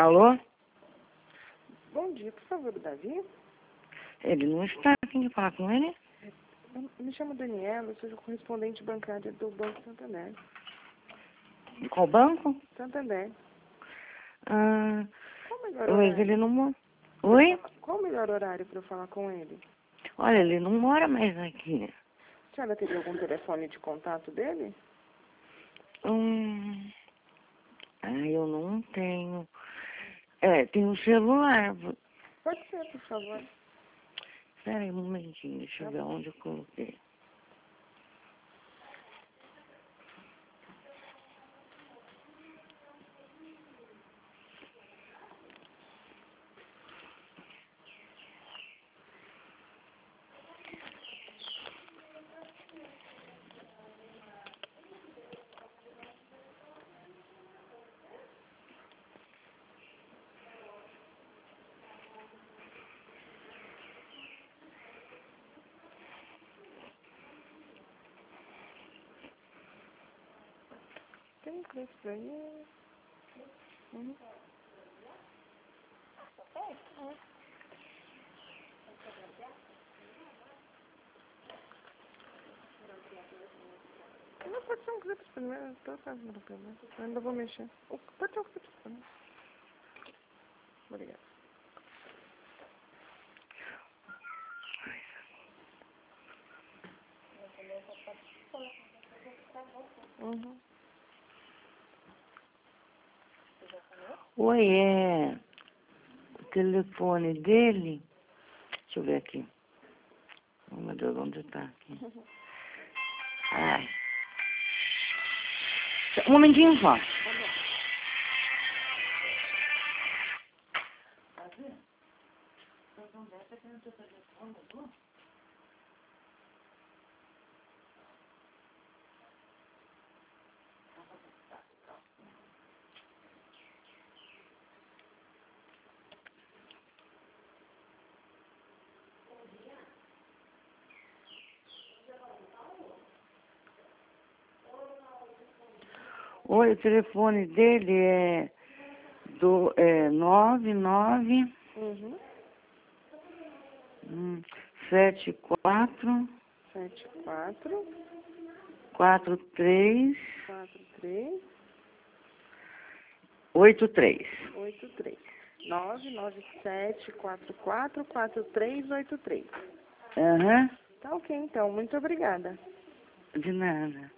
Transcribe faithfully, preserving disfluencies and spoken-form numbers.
Alô? Bom dia, por favor, o Davi. Ele não está. Tem que falar com ele? Eu me chamo Daniela, eu sou correspondente bancária do Banco Santander. De qual banco? Santander. Ah, Qual o melhor mas horário? ele não mora. Oi? Qual o melhor horário para eu falar com ele? Olha, ele não mora mais aqui. A senhora teria algum telefone de contato dele? Hum... Ah, eu não tenho. É, tem um celular. Pode ser, por favor. Espera aí um momentinho, deixa eu Tá ver bom. onde eu coloquei. Tem preço aí? Uhum. Não, pode ser um clipe primeiro, estou fazendo problema. Eu ainda vou mexer. O- Pode ser um clipe primeiro. Obrigada. Uhum. Oi, é. O telefone dele. Deixa eu ver aqui. Oh, meu Deus, onde tá aqui? Ai. Um momentinho só. Oi, o telefone dele é do é nove nove Uhum. hum, sete quatro Sete, quatro, quatro três quatro, três, oito três. oito, três. Nove, nove, sete, quatro, quatro, quatro, três, oito, três. Aham, Tá ok, então. Muito obrigada. de nada.